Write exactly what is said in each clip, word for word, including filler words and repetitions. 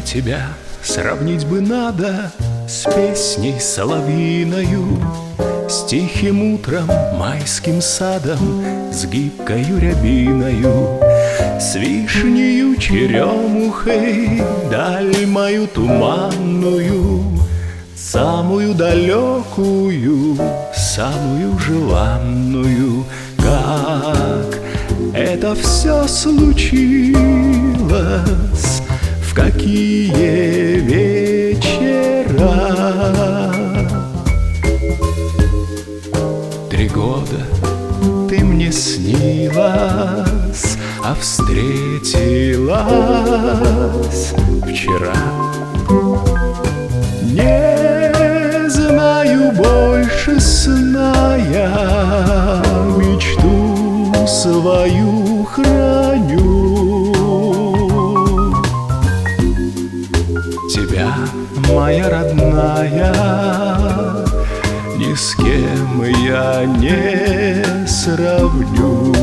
тебя сравнить бы надо с песней соловьиною, с тихим утром, майским садом, с гибкою рябиною, с вишнею черемухой, даль мою туманную, самую далекую, самую желанную. Как это все случилось, в какие вечера. Три года ты мне снилась, а встретилась вчера. Не знаю больше сна я, мечту свою храню. Тебя, моя родная, ни с кем я не сравню.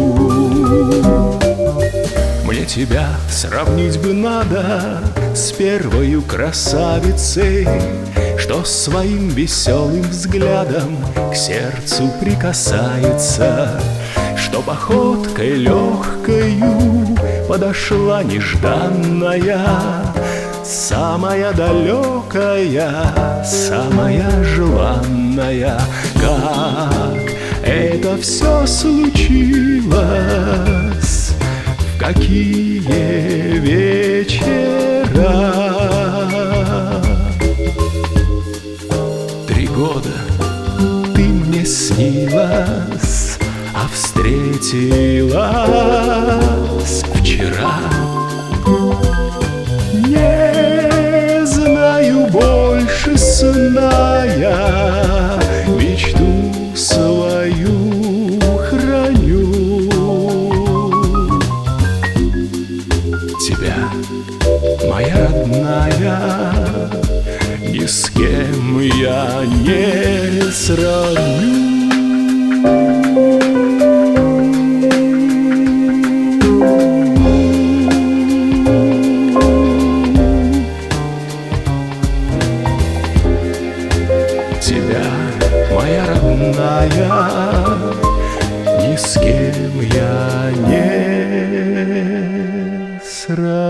Мне тебя сравнить бы надо с первою красавицей, что своим веселым взглядом к сердцу прикасается, что походкой легкою подошла нежданная, самая далекая, самая желанная. Как это все случилось, в какие вечера. Три года ты мне снилась, а встретилась вчера. Не знаю больше сна я, мечту свою храню. Тебя, моя родная, ни с кем я не сравню. Тебя, моя родная, ни с кем я не сравню.